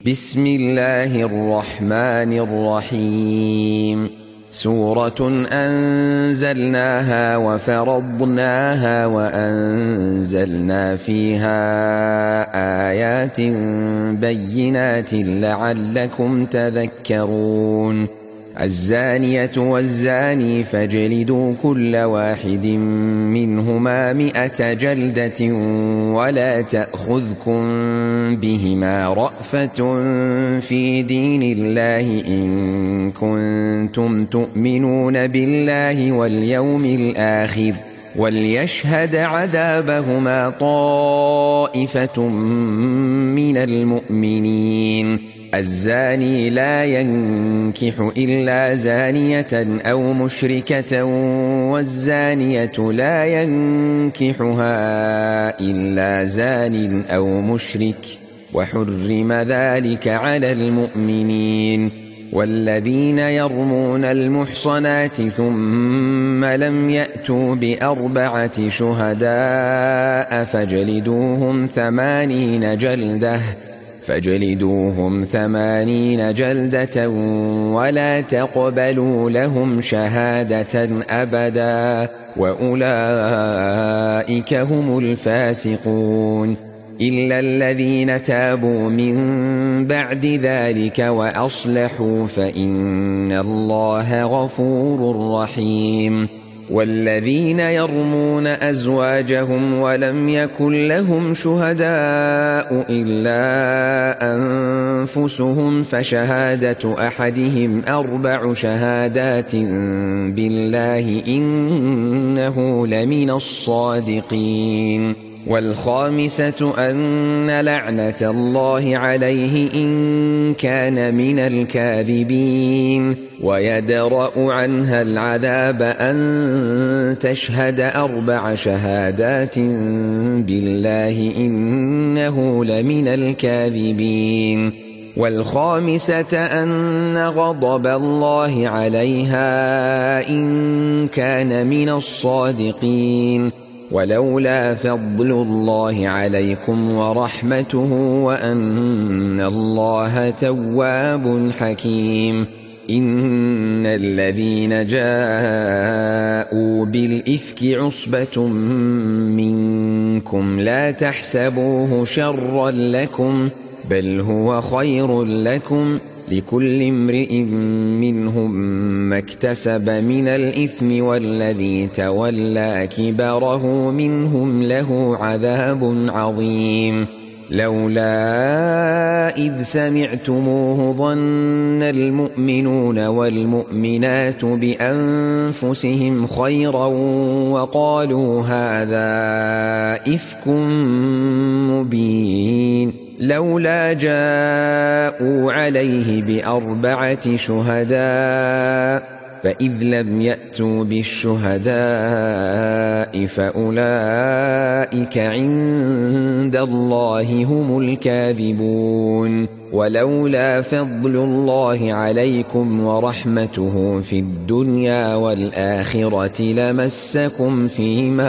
بسم الله الرحمن الرحيم. سورة أنزلناها وفرضناها وأنزلنا فيها آيات بينات لعلكم تذكرون. الزانية والزاني فاجلدوا كل واحد منهما 100 جلدة ولا تأخذكم بهما رأفة في دين الله إن كنتم تؤمنون بالله واليوم الآخر وليشهد عذابهما طائفة من المؤمنين. الزاني لا ينكح إلا زانية أو مشركة والزانية لا ينكحها إلا زان أو مشرك وحرم ذلك على المؤمنين. والذين يرمون المحصنات ثم لم يأتوا ب4 شهداء فاجلدوهم 80 جلدة ولا تقبلوا لهم شهادة أبدا وأولئك هم الفاسقون. إلا الذين تابوا من بعد ذلك وأصلحوا فإن الله غفور رحيم. والذين يرمون أزواجهم ولم يكن لهم شهداء إلا أنفسهم فشهادة أحدهم 4 شهادات بالله إنه لمن الصادقين. والخامسة أن لعنة الله عليه إن كان من الكاذبين. ويدرأ عنها العذاب أن تشهد 4 شهادات بالله إنه لمن الكاذبين. والخامسة أن غضب الله عليها إن كان من الصادقين. ولولا فضل الله عليكم ورحمته وأن الله تواب حكيم. إن الذين جاءوا بالإفك عصبة منكم لا تحسبوه شرا لكم بل هو خير لكم لكل امرئ منهم ما اكتسب من الإثم والذي تولى كبره منهم له عذاب عظيم. لولا إذ سمعتموه ظن المؤمنون والمؤمنات بأنفسهم خيرا وقالوا هذا إفك مبين. لولا جاءوا عليه ب4 شهداء فإذ لم يأتوا بالشهداء فأولئك عند الله هم الكاذبون. ولولا فضل الله عليكم ورحمته في الدنيا والآخرة لمسكم فيما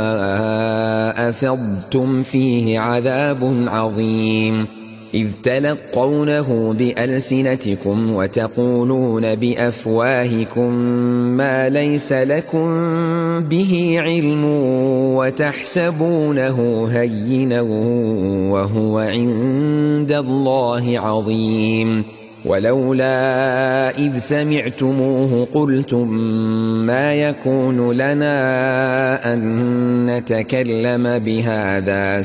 أفضتم فيه عذاب عظيم. إذ تلقونه بألسنتكم وتقولون بأفواهكم ما ليس لكم به علم وتحسبونه هينا وهو عند الله عظيم. ولولا إذ سمعتموه قلتم ما يكون لنا أن نتكلم بهذا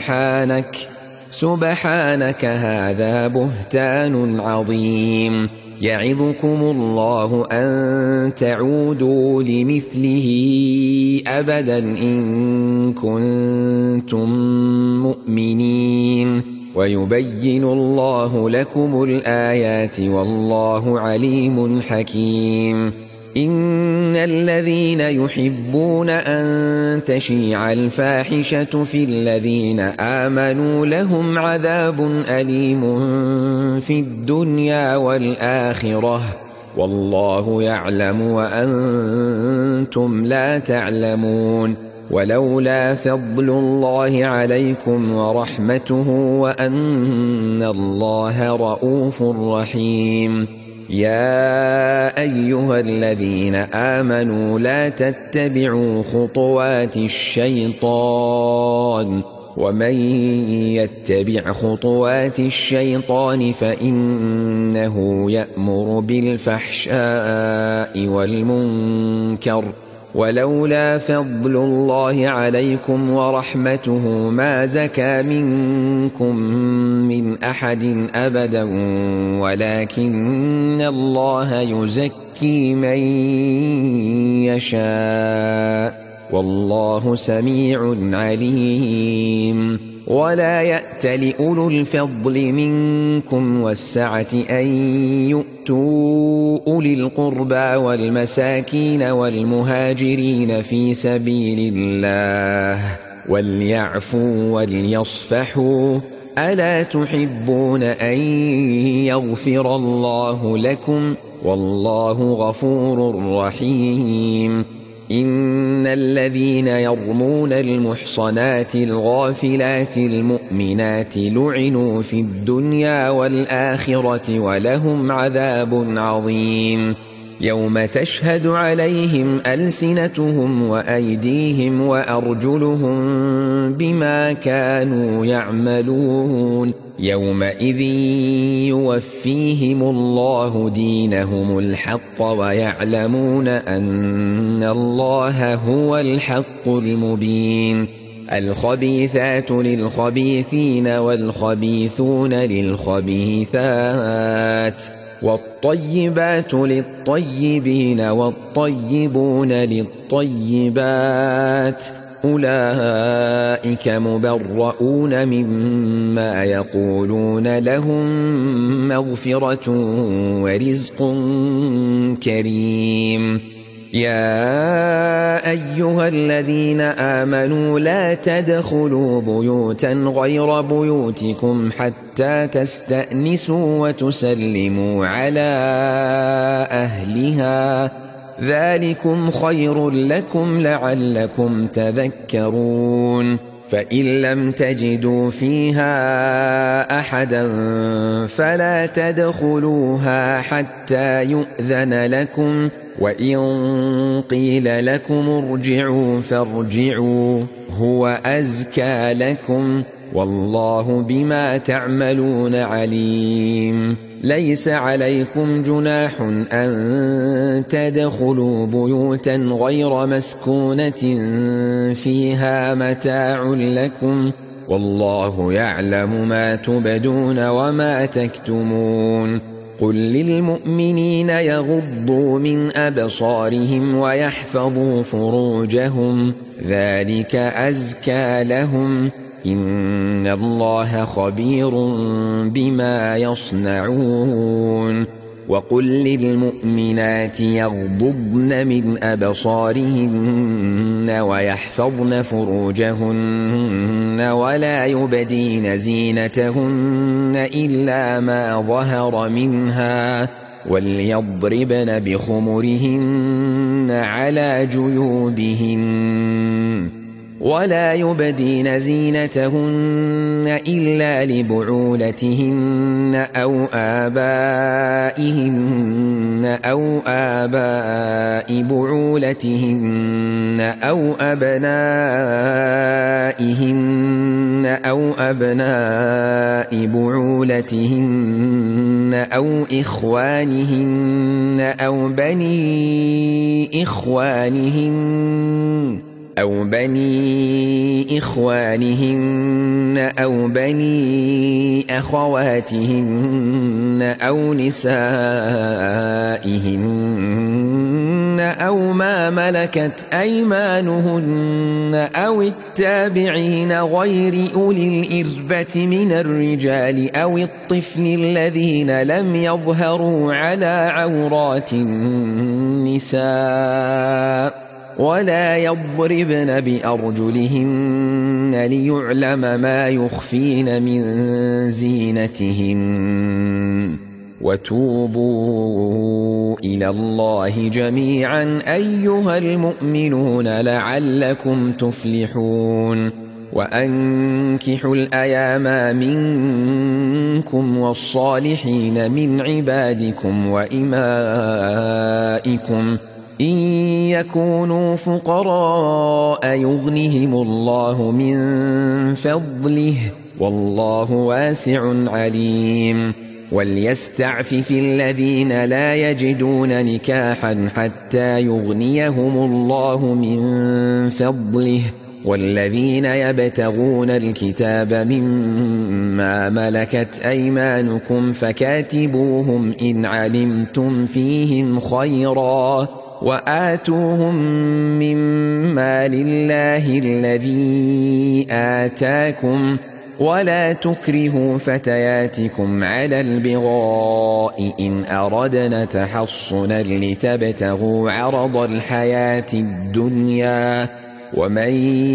سبحانك هذا بهتان عظيم. يعظكم الله أن تعودوا لمثله أبدا إن كنتم مؤمنين ويبين الله لكم الآيات والله عليم حكيم. إن الذين يحبون أن تشيع الفاحشة في الذين آمنوا لهم عذاب أليم في الدنيا والآخرة والله يعلم وأنتم لا تعلمون. ولولا فضل الله عليكم ورحمته وأن الله رؤوف رحيم. يا أيها الذين آمنوا لا تتبعوا خطوات الشيطان ومن يتبع خطوات الشيطان فإنه يأمر بالفحشاء والمنكر ولولا فضل الله عليكم ورحمته ما زكى منكم من أحد أبدا ولكن الله يزكي من يشاء والله سميع عليم. ولا يأتل أولو الفضل منكم والسعة أن يؤتوا أولي القربى والمساكين والمهاجرين في سبيل الله وليعفوا وليصفحوا ألا تحبون أن يغفر الله لكم والله غفور رحيم. إن الذين يرمون المحصنات الغافلات المؤمنات لعنوا في الدنيا والآخرة ولهم عذاب عظيم. يوم تشهد عليهم ألسنتهم وأيديهم وأرجلهم بما كانوا يعملون يومئذ يوفيهم الله دينهم الحق ويعلمون أن الله هو الحق المبين. الخبيثات للخبيثين والخبيثون للخبيثات والطيبات للطيبين والطيبون للطيبات أولئك مبرؤون مما يقولون لهم مغفرة ورزق كريم. يا أيها الذين آمنوا لا تدخلوا بيوتا غير بيوتكم حتى تستأنسوا وتسلموا على أهلها ذلكم خير لكم لعلكم تذكرون. فإن لم تجدوا فيها أحدا فلا تدخلوها حتى يؤذن لكم وإن قيل لكم ارجعوا فارجعوا هو أزكى لكم والله بما تعملون عليم. ليس عليكم جناح أن تدخلوا بيوتا غير مسكونة فيها متاع لكم والله يعلم ما تبدون وما تكتمون. قل للمؤمنين يغضوا من أبصارهم ويحفظوا فروجهم ذلك أزكى لهم إن الله خبير بما يصنعون. وقل للمؤمنات يغضضن من أبصارهن ويحفظن فروجهن ولا يبدين زينتهن إلا ما ظهر منها وليضربن بخمرهن على جيوبهن ولا يبدين زينتهن إلا لبعولتهن أو آبائهن أو آباء بعولتهن أو أبنائهن أو أبناء بعولتهن أو إخوانهن أو بني إخوانهن أو بني أخواتهن أو نسائهن أو ما ملكت أيمانهن أو التابعين غير أولي الإربة من الرجال أو الطفل الذين لم يظهروا على عورات النساء ولا يضربن بأرجلهن ليعلم ما يخفين من زينتهن وتوبوا إلى الله جميعا أيها المؤمنون لعلكم تفلحون وأنكحوا الأيام منكم والصالحين من عبادكم وإمائكم إن يكونوا فقراء يغنهم الله من فضله والله واسع عليم وليستعفف الذين لا يجدون نكاحا حتى يغنيهم الله من فضله والذين يبتغون الكتاب مما ملكت أيمانكم فكاتبوهم إن علمتم فيهم خيرا وآتوهم مما لله الذي آتاكم ولا تكرهوا فتياتكم على البغاء إن أردنا تحصنا لتبتغوا عرض الحياة الدنيا ومن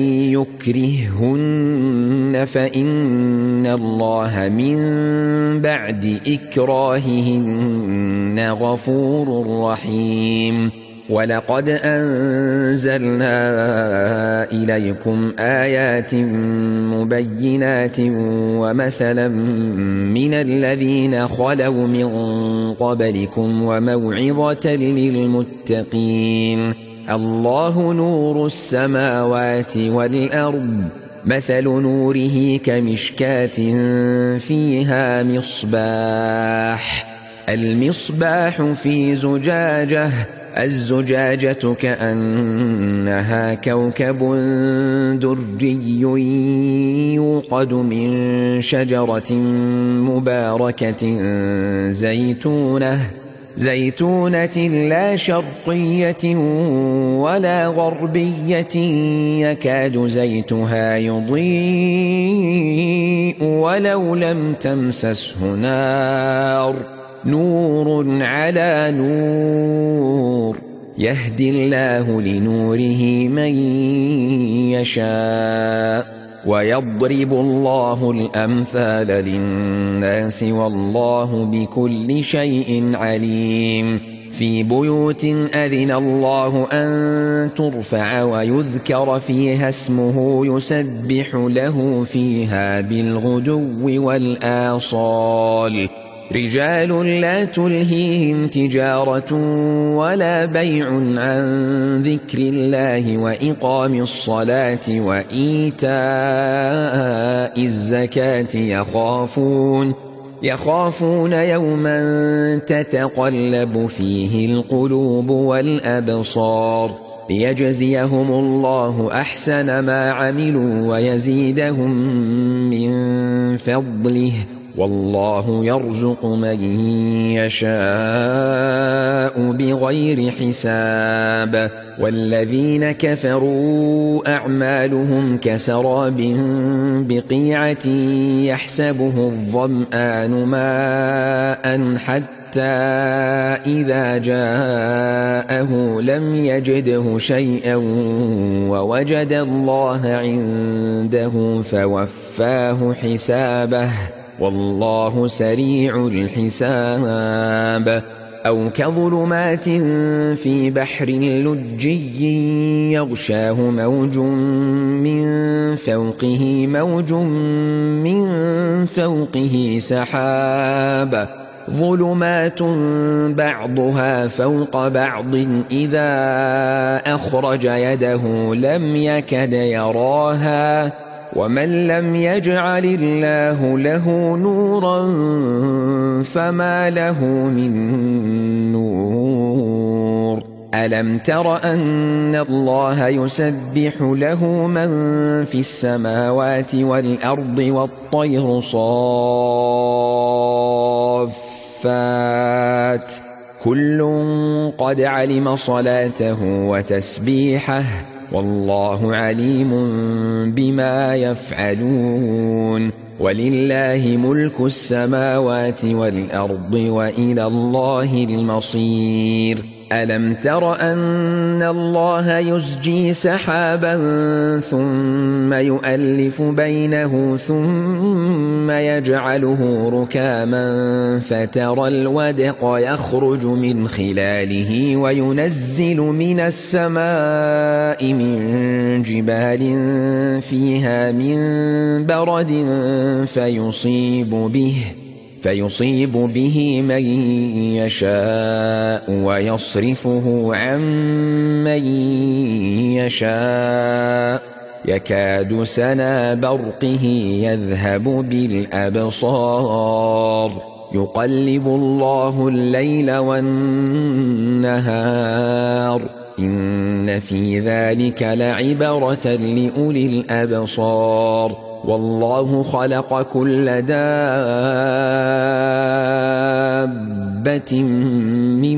يكرههن فإن الله من بعد إكراههن غفور رحيم ولقد أنزلنا إليكم آيات مبينات ومثلا من الذين خلوا من قبلكم وموعظة للمتقين الله نور السماوات والأرض مثل نوره كمشكاة فيها مصباح المصباح في زجاجة الزجاجة كأنها كوكب دري يوقد من شجرة مباركة زيتونة لا شرقية ولا غربية يكاد زيتها يضيء ولو لم تمسسه نار نور على نور يهدي الله لنوره من يشاء ويضرب الله الأمثال للناس والله بكل شيء عليم في بيوت أذن الله أن ترفع ويذكر فيها اسمه يسبح له فيها بالغدو والآصال رجال لا تلهيهم تجارة ولا بيع عن ذكر الله وإقام الصلاة وإيتاء الزكاة يخافون يوما تتقلب فيه القلوب والأبصار ليجزيهم الله أحسن ما عملوا ويزيدهم من فضله والله يرزق من يشاء بغير حساب والذين كفروا أعمالهم كسراب بقيعة يحسبه الظمآن ماء حتى إذا جاءه لم يجده شيئا ووجد الله عنده فوفاه حسابه والله سريع الحساب أو كظلمات في بحر لجي يغشاه موج من فوقه سحاب ظلمات بعضها فوق بعض إذا أخرج يده لم يكد يراها ومن لم يجعل الله له نورا فما له من نور ألم تر أن الله يسبح له من في السماوات والأرض والطير صافات كل قد علم صلاته وتسبيحه والله عليم بما يفعلون ولله ملك السماوات والأرض وإلى الله المصير ألم تر أن الله يزجي سحابا ثم يؤلف بينه ثم يجعله ركاما فترى الودق يخرج من خلاله وينزل من السماء من جبال فيها من برد فيصيب به من يشاء ويصرفه عن من يشاء يكاد سنا برقه يذهب بالأبصار يقلب الله الليل والنهار إن في ذلك لعبرة لأولي الأبصار والله خلق كل دابة من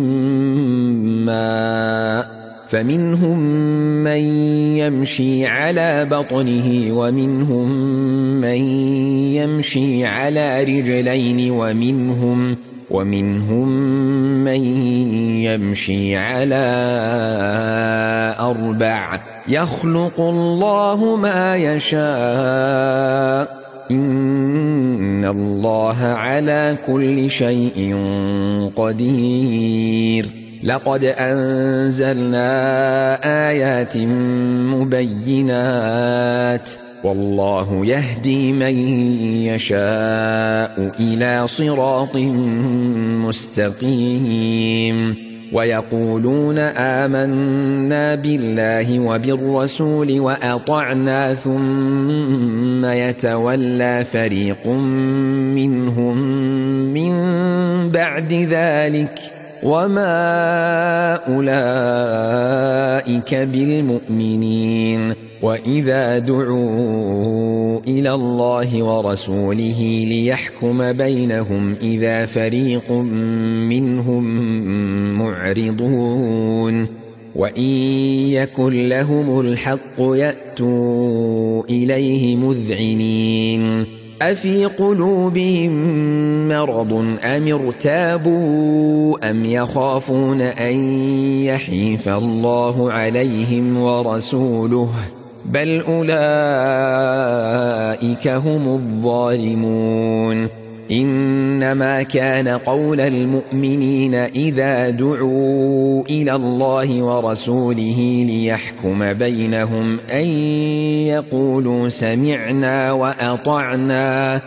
ماء فمنهم من يمشي على بطنه ومنهم من يمشي على رجلين ومنهم من يمشي على 4 يخلق الله ما يشاء إن الله على كل شيء قدير لقد أنزلنا آيات مبينات والله يهدي من يشاء إلى صراط مستقيم ويقولون آمنا بالله وبالرسول وأطعنا ثم يتولى فريق منهم من بعد ذلك وما أولئك بالمؤمنين وإذا دعوا إلى الله ورسوله ليحكم بينهم إذا فريق منهم معرضون وإن يكن لهم الحق يأتوا إليه مذعنين أفي قلوبهم مرض أم ارتابوا أم يخافون أن يحيف الله عليهم ورسوله بل أولئك هم الظالمون إنما كان قول المؤمنين إذا دعوا إلى الله ورسوله ليحكم بينهم أن يقولوا سمعنا وأطعنا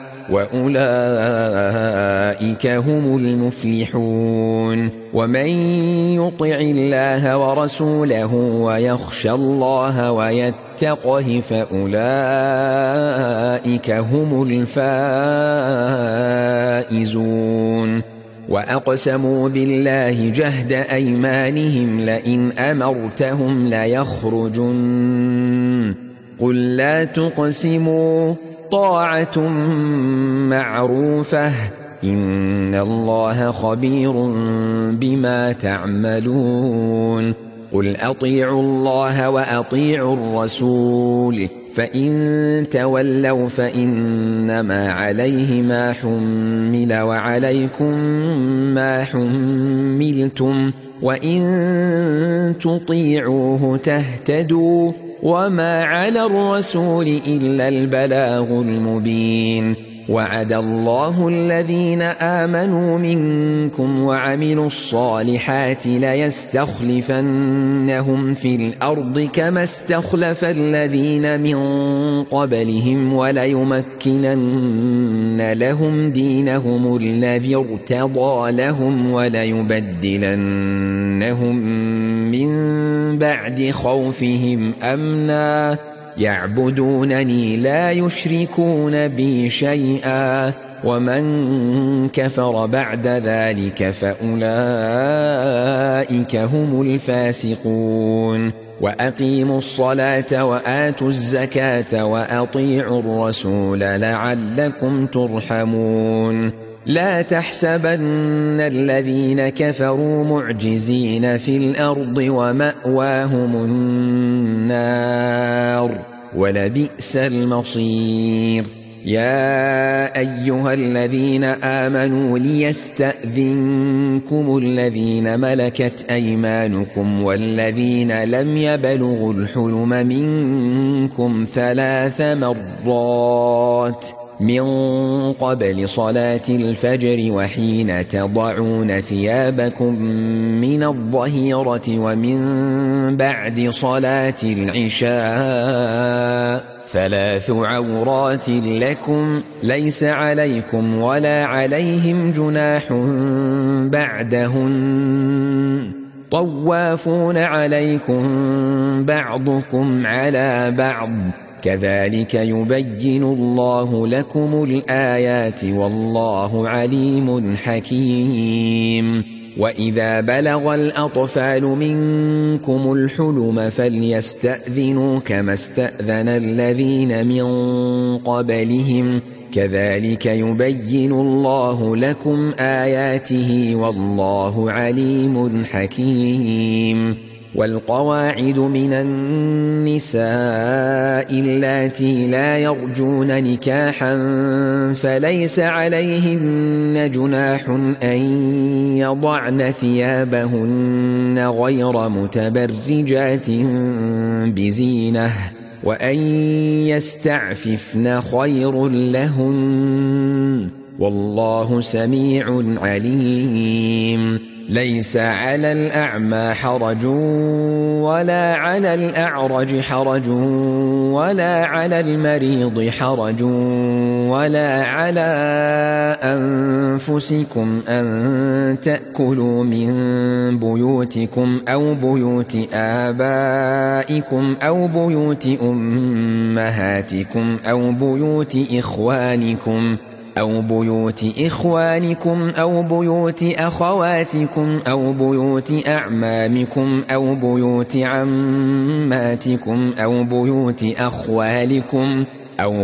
وأولئك هم المفلحون ومن يطع الله ورسوله ويخشى الله ويتقه فأولئك هم الفائزون وأقسموا بالله جهد أيمانهم لئن أمرتهم ليخرجن قل لا تقسموا طاعة معروفة إن الله خبير بما تعملون قل أطيعوا الله وأطيعوا الرسول فإن تولوا فإنما عليه ما حمل وعليكم ما حملتم وإن تطيعوه تهتدوا وما على الرسول إلا البلاغ المبين وعد الله الذين آمنوا منكم وعملوا الصالحات ليستخلفنهم في الأرض كما استخلف الذين من قبلهم وليمكنن لهم دينهم الذي ارتضى لهم وليبدلنهم من بعد خوفهم أمنا يعبدونني لا يشركون بي شيئا ومن كفر بعد ذلك فأولئك هم الفاسقون وأقيموا الصلاة وآتوا الزكاة وأطيعوا الرسول لعلكم ترحمون لا تحسبن الذين كفروا معجزين في الأرض ومأواهم النار ولبئس المصير يا أيها الذين آمنوا ليستأذنكم الذين ملكت أيمانكم والذين لم يبلغوا الحلم منكم 3 مرات من قبل صلاة الفجر وحين تضعون ثيابكم من الظهيرة ومن بعد صلاة العشاء 3 عورات لكم ليس عليكم ولا عليهم جناح بعدهن طوافون عليكم بعضكم على بعض كذلك يبين الله لكم الآيات والله عليم حكيم وإذا بلغ الأطفال منكم الحلم فليستأذنوا كما استأذن الذين من قبلهم كذلك يبين الله لكم آياته والله عليم حكيم والقواعد من النساء اللاتي لا يرجون نكاحا فليس عليهن جناح أن يضعن ثيابهن غير متبرجات بزينة وأن يستعففن خير لهن والله سميع عليم ليس على الأعمى حرج ولا على الأعرج حرج ولا على المريض حرج ولا على أنفسكم أن تأكلوا من بيوتكم أو بيوت آبائكم أو بيوت أمهاتكم أو بيوت إخوانكم أو بيوت أخواتكم أو بيوت أعمامكم أو بيوت عماتكم أو بيوت أخوالكم أو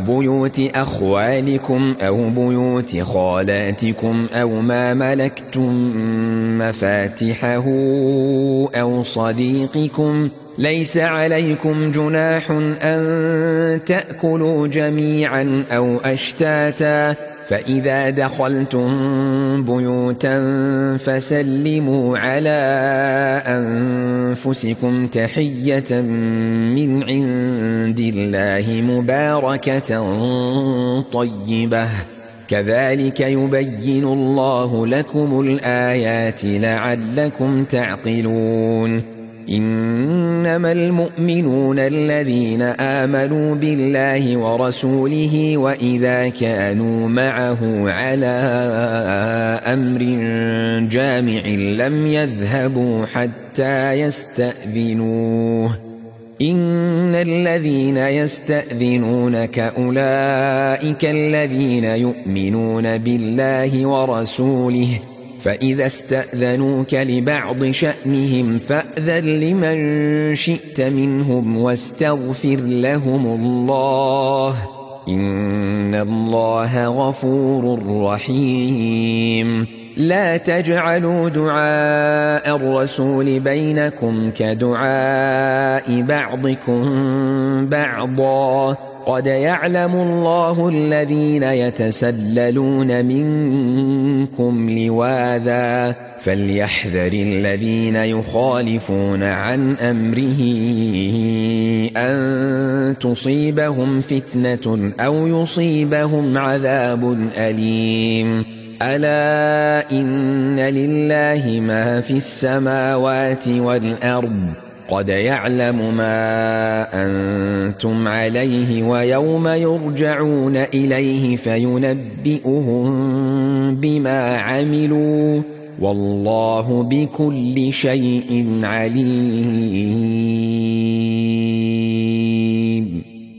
بيوت خالاتكم أو ما ملكتم مفاتحه أو صديقكم ليس عليكم جناح أن تأكلوا جميعا أو أشتاتا فإذا دخلتم بيوتا فسلموا على أنفسكم تحية من عند الله مباركة طيبة كذلك يبين الله لكم الآيات لعلكم تعقلون إنما المؤمنون الذين آمنوا بالله ورسوله وإذا كانوا معه على أمر جامع لم يذهبوا حتى يستأذنوه إن الذين يستأذنونك أولئك الذين يؤمنون بالله ورسوله فإذا استأذنوك لبعض شأنهم فأذن لمن شئت منهم واستغفر لهم الله إن الله غفور رحيم لا تجعلوا دعاء الرسول بينكم كدعاء بعضكم بعضا قد يعلم الله الذين يتسللون منكم لواذا فليحذر الذين يخالفون عن أمره أن تصيبهم فتنة أو يصيبهم عذاب أليم ألا إن لله ما في السماوات والأرض قد يعلم ما أنتم عليه ويوم يرجعون إليه فينبئهم بما عملوا والله بكل شيء عليم